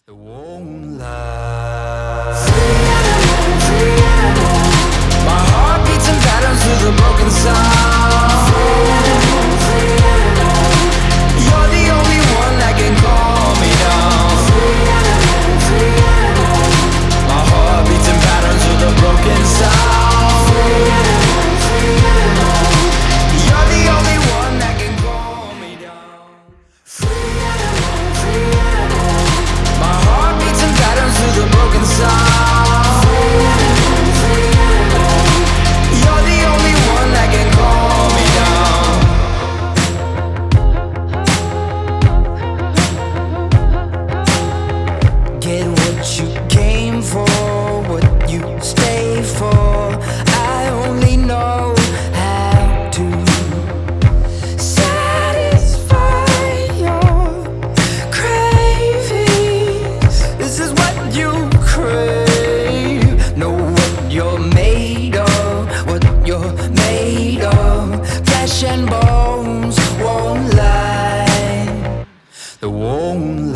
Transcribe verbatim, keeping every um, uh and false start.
It won't lie. My heart beats in patterns through the broken sound. You're the only one that can calm me down. My heart beats in patterns through the broken sound. You're the only one that can calm me down. My heart beats in patterns through the broken sound. You're the only one that can calm me down. Get what you came for, what you stay for. I only know how to satisfy your cravings. This is what you crave. Know what you're made of, what you're made of. Flesh and bones won't lie. They won't lie.